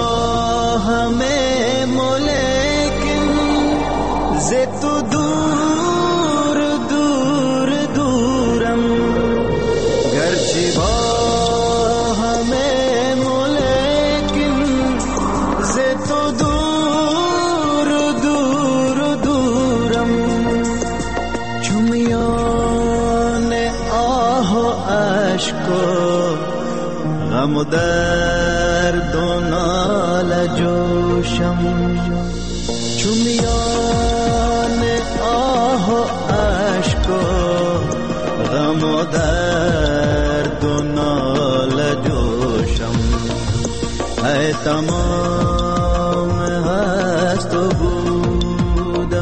همه ملکن ز تو دور دور دورم گرچه با همه ملکن ز تو دور دور دورم چو میان آه و اشک و غم و درد و ناله جوشم چو میان آه و اشک و غم و درد و ناله جوشم ای تمام هست و بودم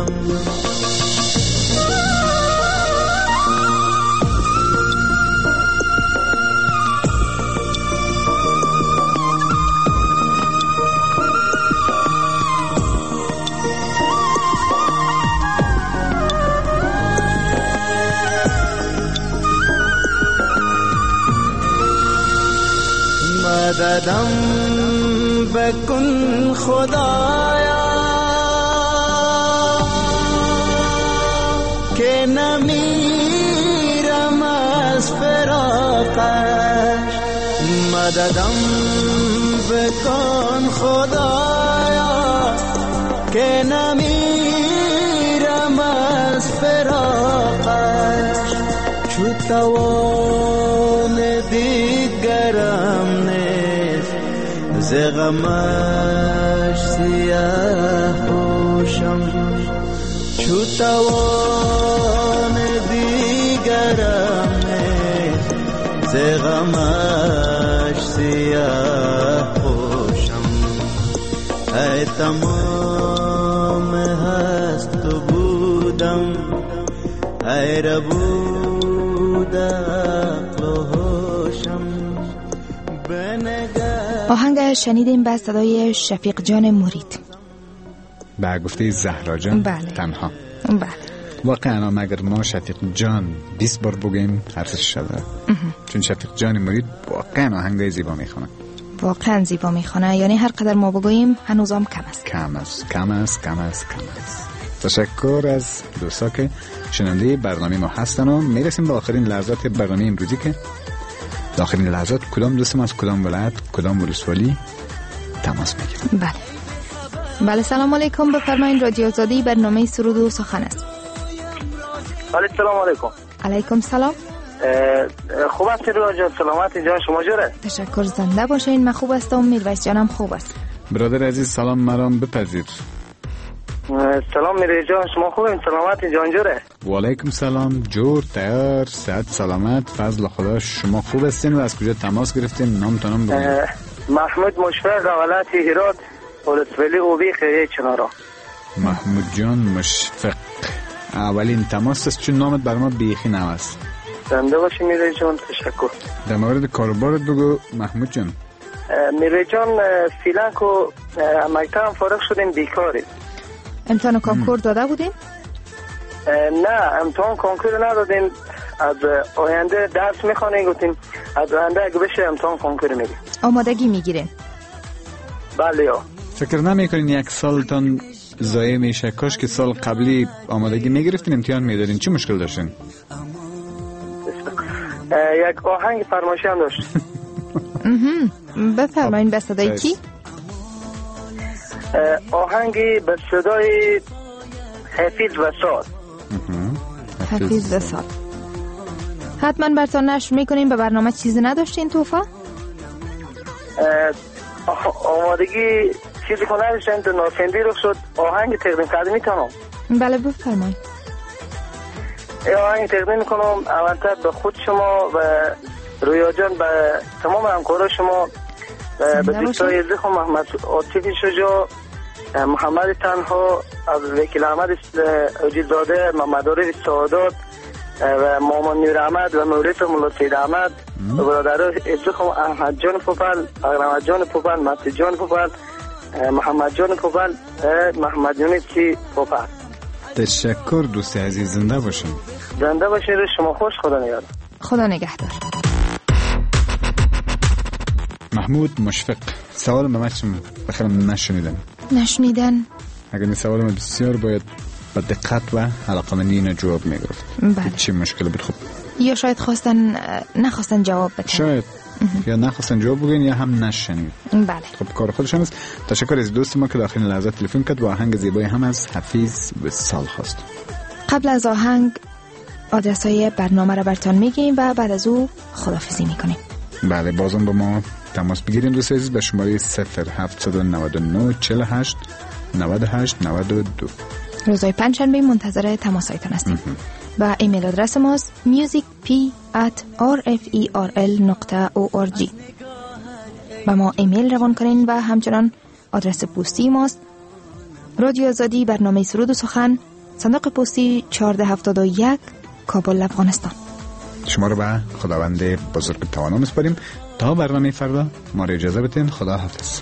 مددم بکن خدایا که نمیرم از فراقش مددم بکن خدایا که نمیرم از فراقش چو توان دیگرم ز غمش سیاه پوشم چو توان دیگرم ز غمش سیاه پوشم ای تمام هست و بودم ای ربود عقل و هوشم
آهنگ شنیدیم به صدای شفیق جان مرید
به گفته زهرا جان.
بله.
تنها
بله
واقعا مگر ما شفیق جان 20 بار بگیم حرفش شده چون شفیق جان مرید واقعا آهنگای زیبا میخونه
واقعا زیبا میخونه یعنی هر قدر ما بگوییم هنوزم کم است تشکر از دوستا که شنونده برنامه ما هستن و میرسیم به آخرین لحظات برنامه امروزی که آخرین لحظات کدام دوست ما از کدام ولایت کدام ولسوالی تماس میگیریم. بله سلام علیکم بفرمایید رادیو آزادی برنامه سرود و سخن است.
السلام علیکم.
علیکم سلام.
خوب هستی رویا جان؟ سلامتی جان شما جوره؟
تشکر، زنده باشین. من خوب هستم، میرویس جانم خوب است.
برادر عزیز سلام مرام بپذیر.
سلام میرویس جان شما خوبین؟ سلامتی جان جوره؟
و علیکم سلام، جور، تیار، صحت سلامت، فضل خدا. شما خوب هستین و از کجا تماس گرفتین؟ نامتونم بگید.
محمود مشفق، ولایت هرات، ولسوالی اوبی، خیریه چنارا.
محمود جان مشفق، اولین تماس است، چون نامت بر ما بیخی نو است.
زنده باشی میرویس جان، تشکر.
در مورد کاربارت بگو محمود جان.
میرویس جان فعلا کو مکتب فارغ شدیم، بیکاریم.
امتحان کنکور داده بودیم؟
نه امتحان کنکور ندادیم، از آینده درس میخوانیم، گفتیم از آینده اگه بشه امتحان کنکور میدیم.
آمادگی میگیرین؟
بله یا.
فکر نمیکنین یک سالتان ضایع میشه؟ کاش که سال قبلی آمادگی میگرفتین امتحان میدادین. چه مشکل داشتین؟
یک آهنگ فرمایشی هم داشت.
بفرمایین. به صدای کی؟
آهنگی به صدای حفیظ وسال.
حفیظ وسال. حتما براتون نشر میکنیم. به برنامه چیزی نداشتین توفا؟
آمادگی چیزی که نداشتین تو ناسندی رو شد. آهنگ تقدیم کرده میتونم؟
بله بفرمایین.
آهنگ تقدیم میکنم اولتر به خود شما و رویا جان، به تمام همکارا شما، به دوستای زخم محمد عاطفی شجاع، محمد تنها، از وکیل احمد عجیزاده، محمد عارف سعادت و مامان نور احمد و مولوی مولا سید احمد و برادران زخم احمد جان پوپل، احمد جان پوپل، مهدی جان پوپل، محمد جان پوپل، محمد یونسی پوپل.
تشکر دوست عزیز، زنده باشین.
زنده باشین. شما خوش. خدا نگهدار.
خدا نگهدار.
محمود مشفق، سوال من بخیرم نشنیدن. اگر این سوال من بسیار باید با دقت و علاقمندی جواب میگرفت.
بله.
چی مشکل بود؟ خب
یا شاید نخواستن جواب بدن.
شاید یا نخواستن جواب بگن یا هم نشنید.
بله.
خب کار خودشان است. تشکر از دوست ما که داخل لحظات تلفن کرد و آهنگ زیبایی هم از حفیظ وسال خواست.
قبل از آهنگ آدرسای برنامه را براتون میگیم و بعد از او خداحافظی میکنیم.
بله، بازم با ما تماس بگیرید دوست عزیز به شماره 0799 48 98 92.
روزهای پنجشنبه منتظر تماسایتان هستیم. و ایمیل آدرس ماست musicp@rferl.org. با ما ایمیل روان کنین و همچنان آدرس پستی ماست رادیو آزادی، برنامه سرود و سخن، صندوق پستی 1471 کابل، افغانستان.
شما رو به خداوند بزرگ توانا میسپاریم. تا برنامه فردا ما رو اجازه بدین. خدا حافظ.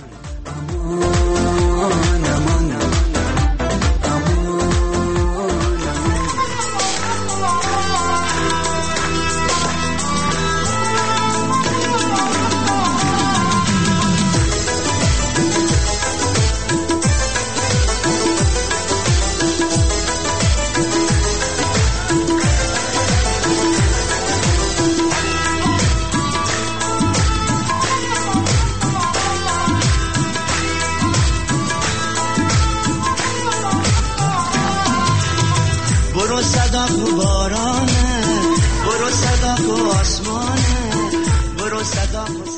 برو صدا کو بارانه، برو صدا کو آسمانه، برو صدا کو